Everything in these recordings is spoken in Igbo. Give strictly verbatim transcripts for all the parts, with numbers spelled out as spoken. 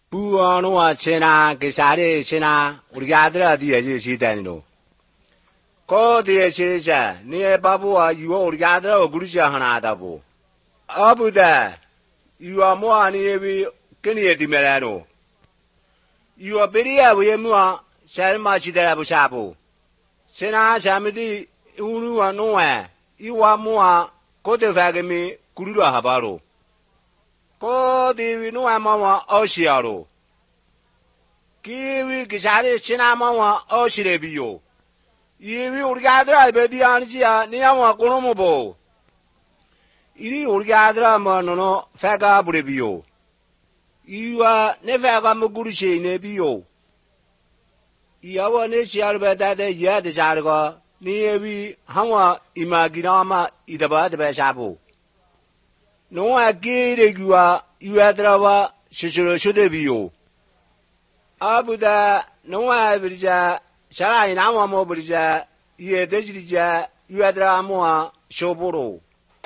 Puano Chena, Kesare, Chena, Urigadra, the Ajitanino. Call the Asia, near Babua, you Urigadra or Gurja Hanadabo. Abu there, you are more near Kenya di Merano. You are Beria, we are more, Shalmachi de Abusabo. Sena Shamidi, Uru are nowhere. You are more, Kotevagami, Kurua Habaro. Ko di no mama oshiaro. Kiwi kisare china mama oshirebio. Iwi urgadra bedi anjia niama konomobo. Iri urgadra manono faga burebio. Iwa ne faga mugurishe nebio. Iyawa ne shiar beda de ya de jargo. Ni ewi hawa imaginama idaba de besabo. No I get you are you had rava should be. Abu da no I brija shara in our mobilija ye dejija you had ramoa shoboro.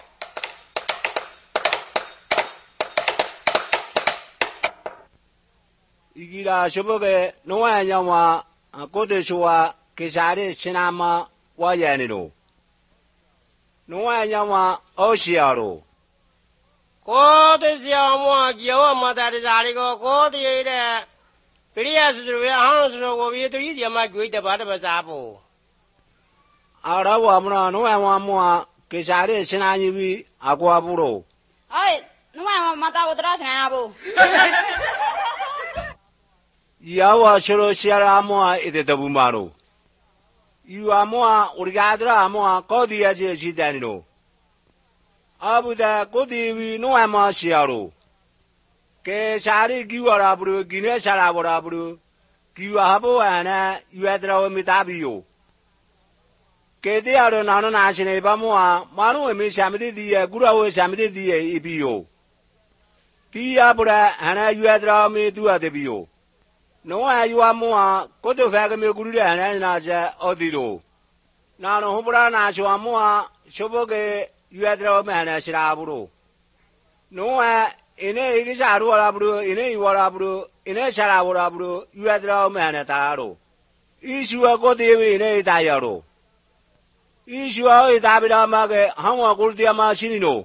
Igira shoboge no I yama a kodeshua kesare sinama wayanino. No I yama oshiaro. Ko the Siamo, Gio, Mother Zarigo, go the Prias, the house will be to eat my great about the apple. Arawamra, no one more, Kesare, Senani, Aguaburo. I no one matter with Rasnabo. Yawa Shoro Sierra Moa is the Bumaro. You are more, Urgadra, more, Codia Gitanino. Abu da Kodi no Amasiaro. Que Sari Guarabru, Guinness Araborabru, Guahabo and you had drawn Mitabio. Que they are non national Bamoa, Manu and Miss Amity, Gura was Amity, Ebio. Tiabura and you had drawn me to a debio. No, you are more, Koto Fagami Guru and Naja Odilo. Nano Hobra Nasho Amoa, Shoboge. You had a man as Raburu. No, in a Gisaru, in a Warabru, in a Saraburabru, you had a man at Aro. Is you a good in a Tayaro. Is you a Davida Maga, how good the Masinino.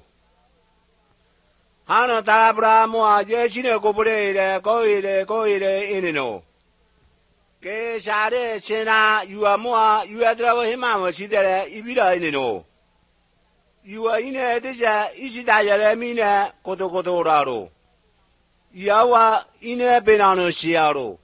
Hana Tarabra Moa, Jesina Gobore, go it, go it, inino. Que Sade, Sena, you are more, you had him, Sida, Ibida, inino. You are in a desert, Isidaya Mina, Koto Kotoraro. Yawa in a Benano Siaro.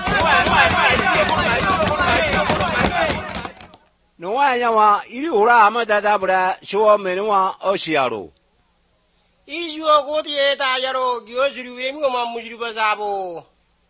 No, I yawa, Iura Madadabra, Show Menua Osiaro. Is you a good yet, Ayaro, Giosru, Musibazabo?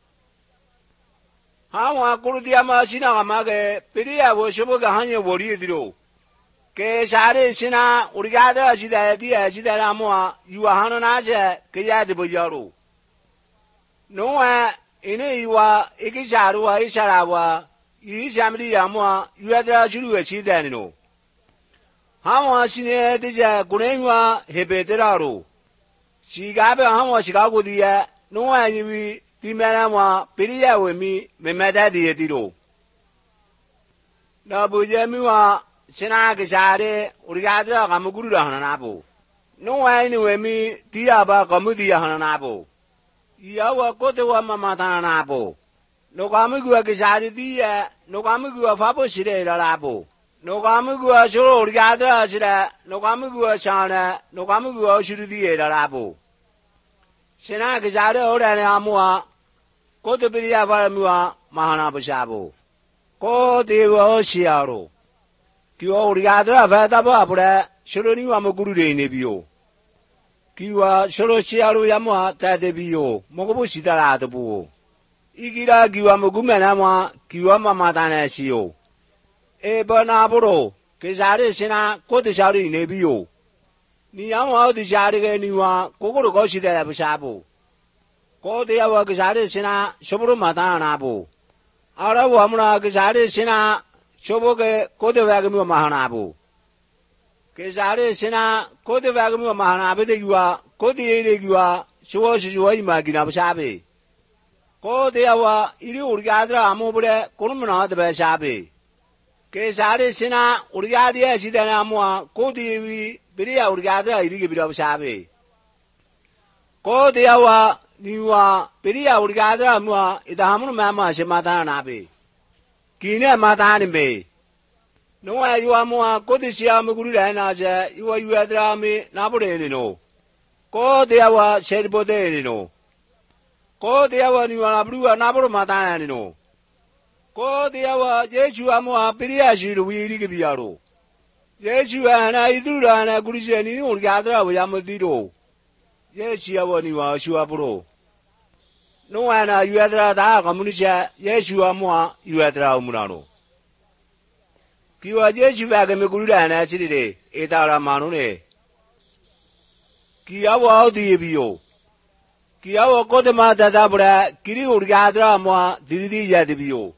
How could the Amasina Mage, Pedia was Shobogahanya Worido? Que Sare Sina, Urigada, Zida, Zida Moa, you are Hananaja, Kayadi Boyaro. No, in a you are Ikisaru, Isarawa, Isamdi Amoa, you had a Julu Sidanino. How was in a Dija Gurema, Hebeteraro? She gave a Hama Chicago dia, no, I knew the Manama, Pedia with me, Memadadi Diro. Nabujamua. Sena Gesare, Urigadra, Ramagura Hanabo. No, I knew me, Tiaba, Comudia Hanabo. Yawa Kotoa Mamatanabo. No Gamugua Gesari dia, no Gamugua Fabo Sire Labo. No Gamugua Soro Urigadra Sira, no Gamugua Sana, no Gamugua Shudi Labo. Sena Gesare Orana Amoa, Kotopiria Varamua, Mahanabashabo. Ko de Osiaro. Kio Rigadra Vadababra, Shoroni Amaguru Nebio. Kiwa Shoroshiaru Yama Tadebio, Mogobushi Daradabu. Igira Giwamagumanama, Kiwama Madanesio. Ebanaburo, Kesare Sena, Kodishari Nebio. Niama di Jariga Niwa, Kokoro Goshi de Abusabo. Kodia Wakasare Sena, Shobro Madanabo. Arawamra Kesare Sena. Shoboge Kodavagamu Mahanabu. Kesare Sena, Kodavagamu Mahanabe de Gua, Kodi de Gua, Showashi Maginabasabe. ko de wa iri urgadra amu bure kunumna de be shabe ke sare sina urgadiya sidana amu ko de wi biriya urgadra iri ke bira shabe ko de wa ni wa biriya urgadra amu idahamu mama shemata na be kine mata ni be no wa yu amu ko de sia mu guru la na je yu yu adra mi na bure ni no ko de wa sher bode ni no ko de wa ni wa bru na buru mata ni no ko de wa yesu amu biriya shiru wi iri ke bia ro yesu ana idru ra na guru je ni urgadra wa yamu di ro yesu wa ni wa shu abro no wa na yu adra da ka mu ni je yesu amu yu adra mu na no kiwa yesu va ke me guru la na chi de e ta ra ma no ne kiya wa di bi yo kiya wa ko de ma da da bra kiri urgadra mu di di ya di bi yo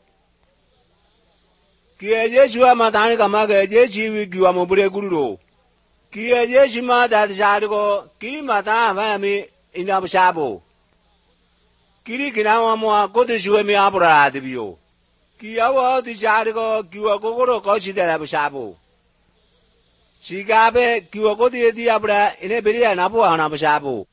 kiya yesu ma da ni ka ma ke yesu wi kiwa mo bure guru ro kiya yesu ma da da ko kiri ma da va mi ina ba sha bo kiri kina wa mo ko de shu mi abra di bi yo kiya wa di ja ko kiwa ko ko ko chi da ba sha bo chi ga be kiwa ko di di abra ine biriya na bo ana ba sha bo